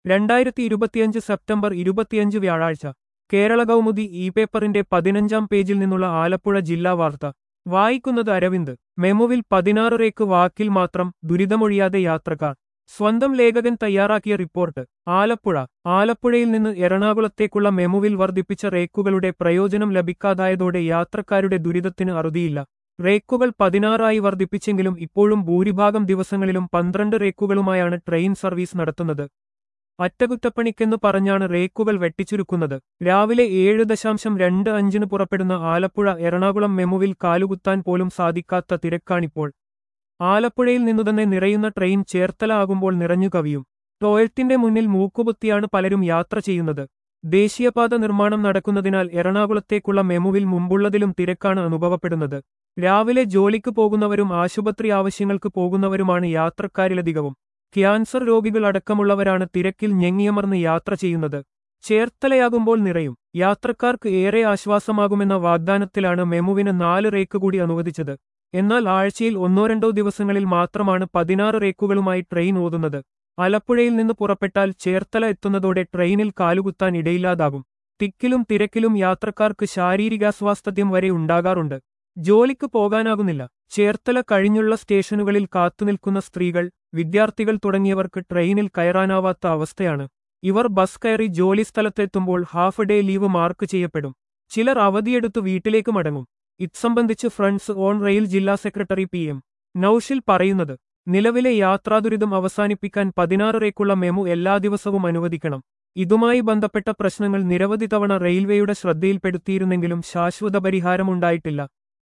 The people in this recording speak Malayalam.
2025 സെപ്റ്റംബർ 25 വ്യാഴാഴ്ച കേരള കൗമുദി ഇ പേപ്പറിന്റെ 15-ാം പേജിൽ നിന്നുള്ള ആലപ്പുഴ ജില്ലാ വാർത്ത വായിക്കുന്നത് അരവിന്ദ്. മെമുവിൽ 16 റേക്ക് വാക്കിൽ മാത്രം, ദുരിതമൊഴിയാതെ യാത്രക്കാർ. സ്വന്തം ലേഖകൻ തയ്യാറാക്കിയ റിപ്പോർട്ട്. ആലപ്പുഴ. ആലപ്പുഴയിൽ നിന്ന് എറണാകുളത്തേക്കുള്ള മെമുവിൽ വർദ്ധിപ്പിച്ച റേക്കുകളുടെ പ്രയോജനം ലഭിക്കാതായതോടെ യാത്രക്കാരുടെ ദുരിതത്തിന് അറുതിയില്ല. റേക്കുകൾ 16 വർദ്ധിപ്പിച്ചെങ്കിലും ഇപ്പോഴും ഭൂരിഭാഗം ദിവസങ്ങളിലും 12 റേക്കുകളുമായാണ് ട്രെയിൻ സർവീസ് നടത്തുന്നത്. അറ്റകുറ്റപ്പണിക്കെന്ന് പറഞ്ഞാണ് റേക്കുകൾ വെട്ടിച്ചുരുക്കുന്നത്. രാവിലെ 7.25 പുറപ്പെടുന്ന ആലപ്പുഴ എറണാകുളം മെമുവിൽ കാലുകുത്താൻ പോലും സാധിക്കാത്ത തിരക്കാണിപ്പോൾ. ആലപ്പുഴയിൽ നിന്നുതന്നെ നിറയുന്ന ട്രെയിൻ ചേർത്തല ആകുമ്പോൾ നിറഞ്ഞു കവിയും. ടോയ്ലറ്റിന്റെ മുന്നിൽ മൂക്കുപൊത്തിയാണ് പലരും യാത്ര ചെയ്യുന്നത്. ദേശീയപാത നിർമ്മാണം നടക്കുന്നതിനാൽ എറണാകുളത്തേക്കുള്ള മെമുവിൽ മുമ്പുള്ളതിലും തിരക്കാണ് അനുഭവപ്പെടുന്നത്. രാവിലെ ജോലിക്ക് പോകുന്നവരും ആശുപത്രി ആവശ്യങ്ങൾക്ക് പോകുന്നവരുമാണ് യാത്രക്കാരിലധികവും. ക്യാൻസർ രോഗികൾ അടക്കമുള്ളവരാണ് തിരക്കിൽ ഞെങ്ങിയമർന്ന് യാത്ര ചെയ്യുന്നത്. ചേർത്തലയാകുമ്പോൾ നിറയും. യാത്രക്കാർക്ക് ഏറെ ആശ്വാസമാകുമെന്ന വാഗ്ദാനത്തിലാണ് മെമുവിന് 4 റേക്ക് കൂടി അനുവദിച്ചത്. എന്നാൽ ആഴ്ചയിൽ 1-2 ദിവസങ്ങളിൽ മാത്രമാണ് 16 റേക്കുകളുമായി ട്രെയിൻ ഓടുന്നത്. ആലപ്പുഴയിൽ നിന്ന് പുറപ്പെട്ടാൽ ചേർത്തല എത്തുന്നതോടെ ട്രെയിനിൽ കാലുകുത്താൻ ഇടയില്ലാതാകും. തിക്കിലും തിരക്കിലും യാത്രക്കാർക്ക് ശാരീരികാസ്വാസ്ഥ്യം വരെ ഉണ്ടാകാറുണ്ട്. ജോലിക്ക് പോകാനാകുന്നില്ല. ചേർത്തല കഴിഞ്ഞുള്ള സ്റ്റേഷനുകളിൽ കാത്തുനിൽക്കുന്ന സ്ത്രീകൾ, വിദ്യാർത്ഥികൾ തുടങ്ങിയവർക്ക് ട്രെയിനിൽ കയറാനാവാത്ത അവസ്ഥയാണ്. ഇവർ ബസ് കയറി ജോലിസ്ഥലത്തെത്തുമ്പോൾ ഹാഫ് ഡേ ലീവ് മാർക്ക് ചെയ്യപ്പെടും. ചിലർ അവധിയെടുത്തു വീട്ടിലേക്ക് മടങ്ങും. ഇത്സംബന്ധിച്ച് ഫ്രണ്ട്സ് ഓൺ റെയിൽ ജില്ലാ സെക്രട്ടറി PM നൌഷിൽ പറയുന്നത്, നിലവിലെ യാത്രാദുരിതം അവസാനിപ്പിക്കാൻ 16 റേക്കുള്ള മെമു എല്ലാ ദിവസവും അനുവദിക്കണം. ഇതുമായി ബന്ധപ്പെട്ട പ്രശ്നങ്ങൾ നിരവധി തവണ റെയിൽവേയുടെ ശ്രദ്ധയിൽപ്പെടുത്തിയിരുന്നെങ്കിലും ശാശ്വത പരിഹാരമുണ്ടായിട്ടില്ല.